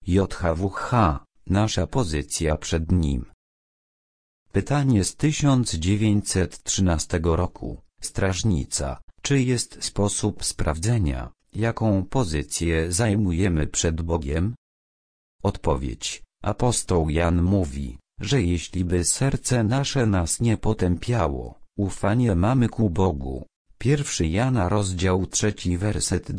JHWH, nasza pozycja przed nim. Pytanie z 1913 roku. Strażnica, czy jest sposób sprawdzenia, jaką pozycję zajmujemy przed Bogiem? Odpowiedź. Apostoł Jan mówi, że jeśli by serce nasze nas nie potępiało, ufanie mamy ku Bogu. 1 Jana rozdział 3 werset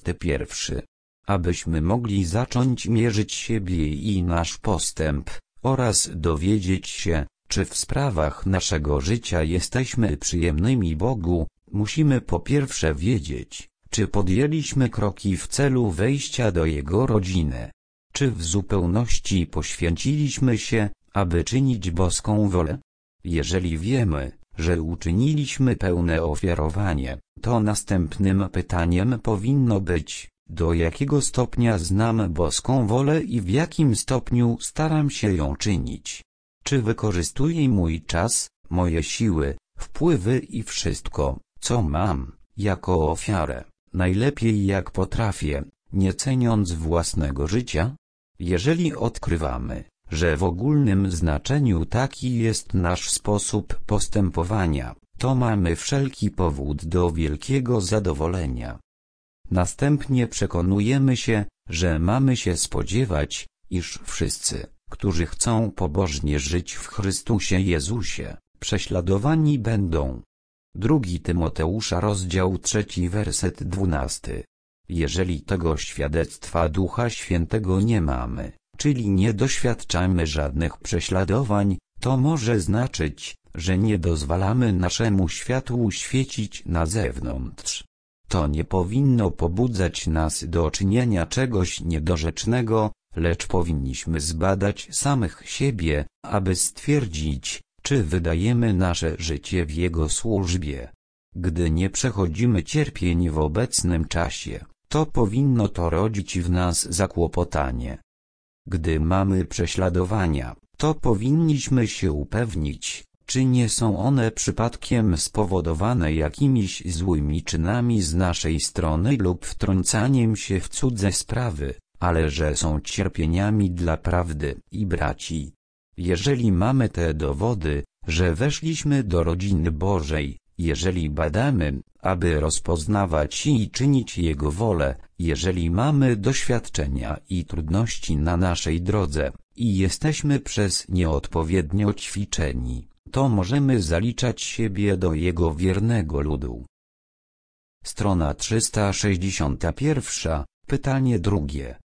21. Abyśmy mogli zacząć mierzyć siebie i nasz postęp, oraz dowiedzieć się, czy w sprawach naszego życia jesteśmy przyjemnymi Bogu, musimy po pierwsze wiedzieć, czy podjęliśmy kroki w celu wejścia do Jego rodziny. Czy w zupełności poświęciliśmy się, aby czynić boską wolę? Jeżeli wiemy, że uczyniliśmy pełne ofiarowanie, to następnym pytaniem powinno być, do jakiego stopnia znam boską wolę i w jakim stopniu staram się ją czynić. Czy wykorzystuję mój czas, moje siły, wpływy i wszystko, co mam, jako ofiarę, najlepiej jak potrafię, nie ceniąc własnego życia? Jeżeli odkrywamy, że w ogólnym znaczeniu taki jest nasz sposób postępowania, to mamy wszelki powód do wielkiego zadowolenia. Następnie przekonujemy się, że mamy się spodziewać, iż wszyscy, którzy chcą pobożnie żyć w Chrystusie Jezusie, prześladowani będą. 2 Tymoteusza rozdział 3 werset 12. Jeżeli tego świadectwa Ducha Świętego nie mamy, czyli nie doświadczamy żadnych prześladowań, to może znaczyć, że nie dozwalamy naszemu światłu świecić na zewnątrz. To nie powinno pobudzać nas do czynienia czegoś niedorzecznego, lecz powinniśmy zbadać samych siebie, aby stwierdzić, czy wydajemy nasze życie w Jego służbie. Gdy nie przechodzimy cierpień w obecnym czasie, to powinno to rodzić w nas zakłopotanie. Gdy mamy prześladowania, to powinniśmy się upewnić, czy nie są one przypadkiem spowodowane jakimiś złymi czynami z naszej strony lub wtrącaniem się w cudze sprawy, ale że są cierpieniami dla prawdy i braci. Jeżeli mamy te dowody, że weszliśmy do rodziny Bożej, jeżeli badamy, aby rozpoznawać i czynić Jego wolę, jeżeli mamy doświadczenia i trudności na naszej drodze, i jesteśmy przez nie odpowiednio ćwiczeni, to możemy zaliczać siebie do Jego wiernego ludu. Strona 361, pytanie drugie.